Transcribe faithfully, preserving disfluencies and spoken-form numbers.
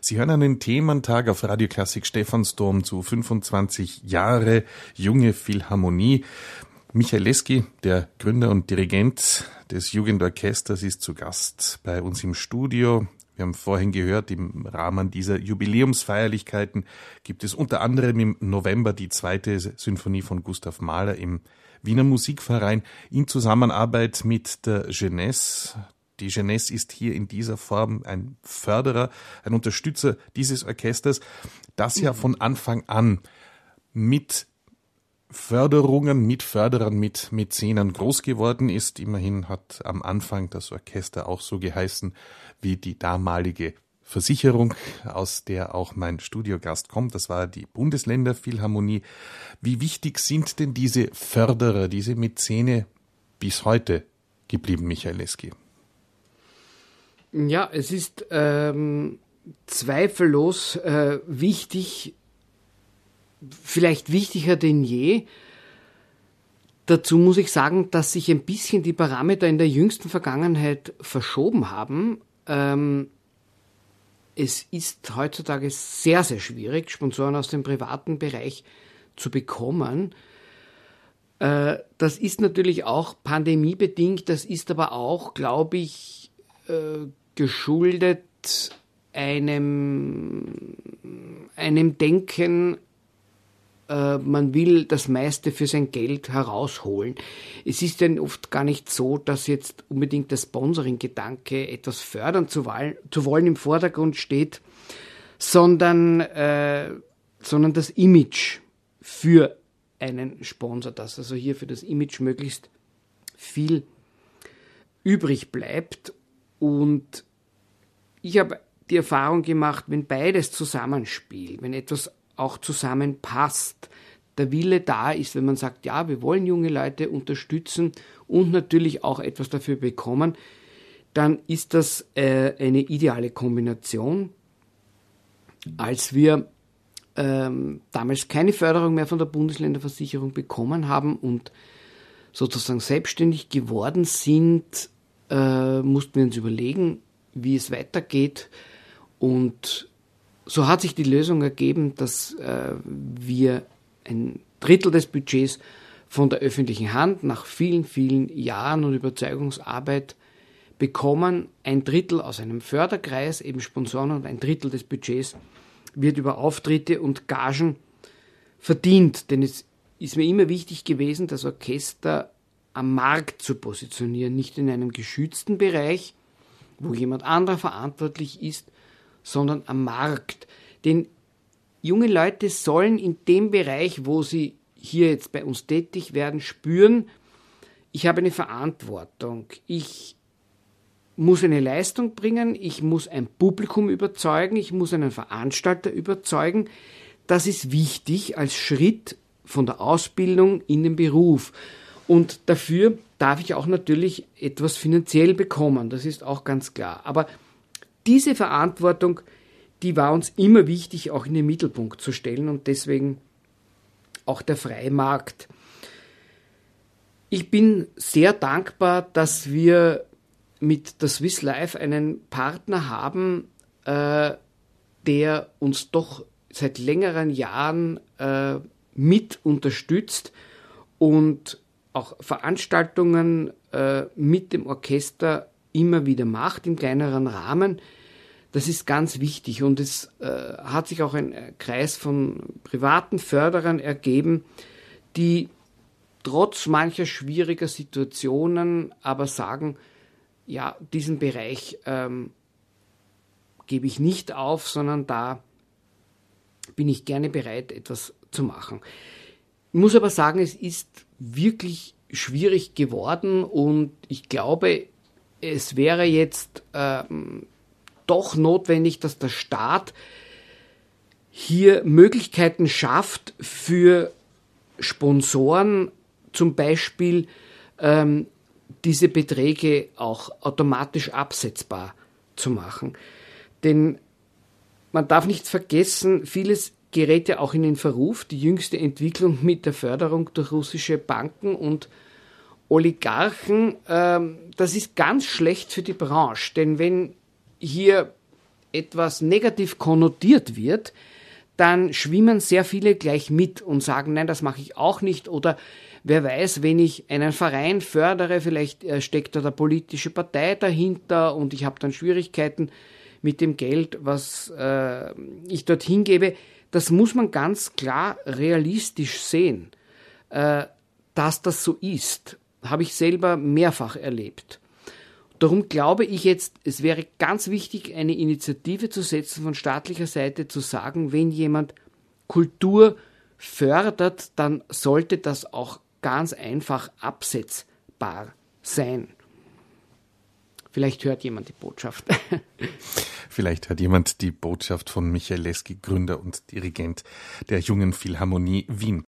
Sie hören einen Thementag auf Radio Klassik Stephansdom zu fünfundzwanzig Jahre junge Philharmonie. Michael Leski, der Gründer und Dirigent des Jugendorchesters, ist zu Gast bei uns im Studio. Wir haben vorhin gehört, im Rahmen dieser Jubiläumsfeierlichkeiten gibt es unter anderem im November die zweite Sinfonie von Gustav Mahler im Wiener Musikverein in Zusammenarbeit mit der Jeunesse. Die Jeunesse ist hier in dieser Form ein Förderer, ein Unterstützer dieses Orchesters, das ja von Anfang an mit Förderungen, mit Förderern, mit Mäzenen groß geworden ist. Immerhin hat am Anfang das Orchester auch so geheißen wie die damalige Versicherung, aus der auch mein Studiogast kommt. Das war die Bundesländerphilharmonie. Wie wichtig sind denn diese Förderer, diese Mäzene bis heute geblieben, Michael Leski? Ja, es ist ähm, zweifellos äh, wichtig, vielleicht wichtiger denn je. Dazu muss ich sagen, dass sich ein bisschen die Parameter in der jüngsten Vergangenheit verschoben haben. Ähm, es ist heutzutage sehr, sehr schwierig, Sponsoren aus dem privaten Bereich zu bekommen. Äh, das ist natürlich auch pandemiebedingt, das ist aber auch, glaube ich, äh, geschuldet einem, einem Denken, äh, man will das meiste für sein Geld herausholen. Es ist denn oft gar nicht so, dass jetzt unbedingt der Sponsoring-Gedanke, etwas fördern zu, wollen, zu wollen, im Vordergrund steht, sondern, äh, sondern das Image für einen Sponsor, dass also hier für das Image möglichst viel übrig bleibt. Und ich habe die Erfahrung gemacht, wenn beides zusammenspielt, wenn etwas auch zusammenpasst, der Wille da ist, wenn man sagt, ja, wir wollen junge Leute unterstützen und natürlich auch etwas dafür bekommen, dann ist das äh, eine ideale Kombination. Als wir ähm, damals keine Förderung mehr von der Bundesländerversicherung bekommen haben und sozusagen selbstständig geworden sind, Äh, mussten wir uns überlegen, wie es weitergeht. Und so hat sich die Lösung ergeben, dass äh, wir ein Drittel des Budgets von der öffentlichen Hand nach vielen, vielen Jahren und Überzeugungsarbeit bekommen. Ein Drittel aus einem Förderkreis, eben Sponsoren, und ein Drittel des Budgets wird über Auftritte und Gagen verdient. Denn es ist mir immer wichtig gewesen, das Orchester am Markt zu positionieren, nicht in einem geschützten Bereich, wo jemand anderer verantwortlich ist, sondern am Markt. Denn junge Leute sollen in dem Bereich, wo sie hier jetzt bei uns tätig werden, spüren, ich habe eine Verantwortung, ich muss eine Leistung bringen, ich muss ein Publikum überzeugen, ich muss einen Veranstalter überzeugen. Das ist wichtig als Schritt von der Ausbildung in den Beruf. Und dafür darf ich auch natürlich etwas finanziell bekommen, das ist auch ganz klar. Aber diese Verantwortung, die war uns immer wichtig, auch in den Mittelpunkt zu stellen, und deswegen auch der freie Markt. Ich bin sehr dankbar, dass wir mit der Swiss Life einen Partner haben, äh, der uns doch seit längeren Jahren äh, mit unterstützt und auch Veranstaltungen äh, mit dem Orchester immer wieder macht, im kleineren Rahmen. Das ist ganz wichtig, und es äh, hat sich auch ein Kreis von privaten Förderern ergeben, die trotz mancher schwieriger Situationen aber sagen, ja, diesen Bereich ähm, gebe ich nicht auf, sondern da bin ich gerne bereit, etwas zu machen. Ich muss aber sagen, es ist wirklich schwierig geworden, und ich glaube, es wäre jetzt ähm, doch notwendig, dass der Staat hier Möglichkeiten schafft für Sponsoren, zum Beispiel ähm, diese Beträge auch automatisch absetzbar zu machen. Denn man darf nicht vergessen, vieles gerät ja auch in den Verruf, die jüngste Entwicklung mit der Förderung durch russische Banken und Oligarchen, ähm, das ist ganz schlecht für die Branche, denn wenn hier etwas negativ konnotiert wird, dann schwimmen sehr viele gleich mit und sagen, nein, das mache ich auch nicht. Oder wer weiß, wenn ich einen Verein fördere, vielleicht steckt da eine politische Partei dahinter und ich habe dann Schwierigkeiten mit dem Geld, was äh, ich dorthin gebe. Das muss man ganz klar realistisch sehen. Äh, dass das so ist, habe ich selber mehrfach erlebt. Darum glaube ich jetzt, es wäre ganz wichtig, eine Initiative zu setzen von staatlicher Seite, zu sagen, wenn jemand Kultur fördert, dann sollte das auch ganz einfach absetzbar sein. Vielleicht hört jemand die Botschaft. Vielleicht hört jemand die Botschaft von Michael Leski, Gründer und Dirigent der Jungen Philharmonie Wien.